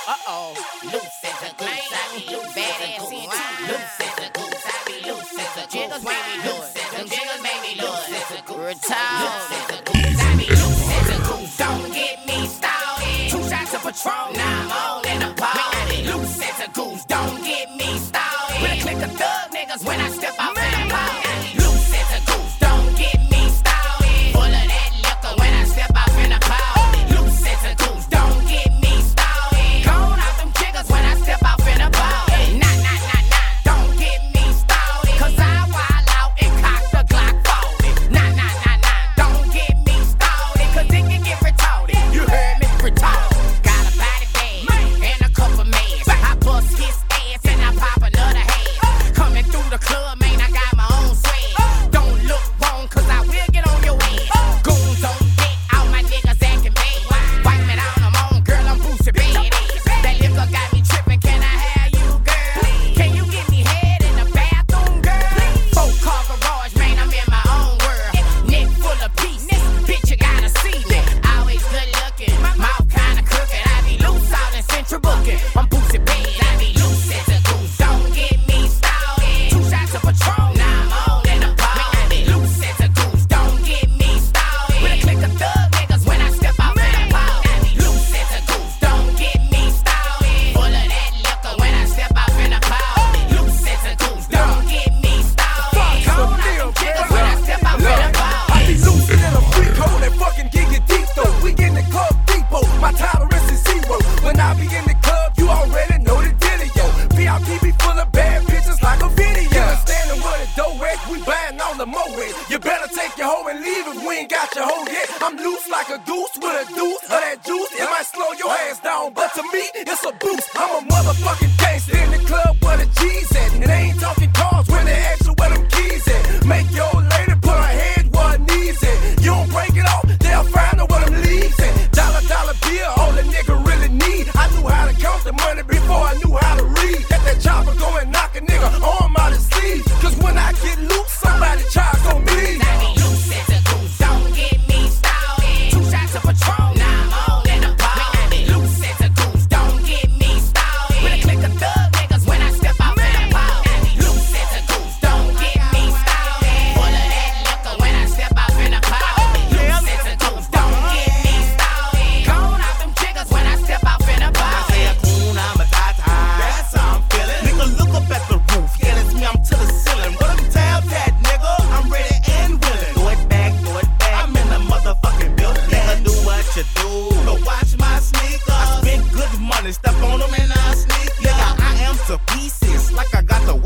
Loose as a goose, I be loose as a goose. Loose as a goose, I be loose as a goose. Jiggles made me loose, them jiggles made me loose as a goose. Retire. Loose as a goose, I be loose as a goose. Don't get me started. 2 shots of Patron, now I'm on in the ball. Loose as a goose, don't get me started. With a click of thug niggas when I step out in the ball. Loose as a goose, don't get me started. Full of that liquor when I step out in the ball. Loose as a goose, don't get me started. Gone out them jiggers when I step out in the ball. Nah, don't get me started. Cause I wild out and cock the Glock 40. Nah, don't get me started. Cause it can get retarded. You heard me, retarded. Got a body bag and a couple meds. I bust his ass and I pop another head. Coming through the club, man, I got my own swag. Don't look wrong, cause I will get on your ass. Goons on deck, all my niggas acting bad. Wipe me down, I'm on, girl, I'm boosted badass. That liquor got me tripping, can I have you, girl? Can you get me head in the bathroom, girl? 4-car garage, man, I'm in my own world. Neck full of pieces, bitch, you gotta see me. Always good looking, mouth kinda crooked. I be loose out in Central Booking. I'm boosted bad, I be loose as a goose. Don't get me started. 2 shots of Patron, now I'm on in the ball. I be loose as a goose. Don't get me started. With a click of thug niggas when I step out in the ball. I be loose as a goose. Don't get me started. Full of that liquor when I step out in the ball. Loose as a goose. Don't get me started. Gone out them jiggers when I step out in the ball. I be loose in a free code and fucking get deep though. We in the club depot, my tolerance is 0. When I be in the club, you already know the dealio. VIP be full of bad bitches like a video. You understanding what a dough at? We buying all the moe. You better take your hoe and leave if we ain't got your hoe yet. I'm loose like a goose with a deuce of that juice. It might slow your ass down, but to me, it's a boost. I'm a motherfucking gangster in the club where the G's at. And they ain't talking cars when they ask you where them keys at. Make your old lady put her head where her knees at. You don't break it off, they'll find out where them leaves at. Dollar bill, all a nigga really need. I knew how to count the money before I knew how to read. Let that chopper go and knock a nigga arm out his sleeve. Cause when I get loose, somebody tries on me. I be loose as a goose. Don't get me started. 2 shots of Patron, now I'm on in the ball. I be loose as a goose. Don't get me started. With a click of thug niggas when I step out in the ball. I be loose as a goose. Don't get me started. Full of that liquor when I step out in the ball. I be loose as a goose. Don't get me started. Gone out them jiggers when I step out in the ball. I'm a tata. That's how I'm feeling. Nigga, look up at the roof. Yeah, that's me, I'm to the ceiling. What them tabs at, nigga? I'm ready and willing. Throw it back. I'm in the motherfucking building. Nigga, do what you do. Go watch my sneakers. I spend good money, step on them and I sneak. Nigga, I am to pieces. Like I got the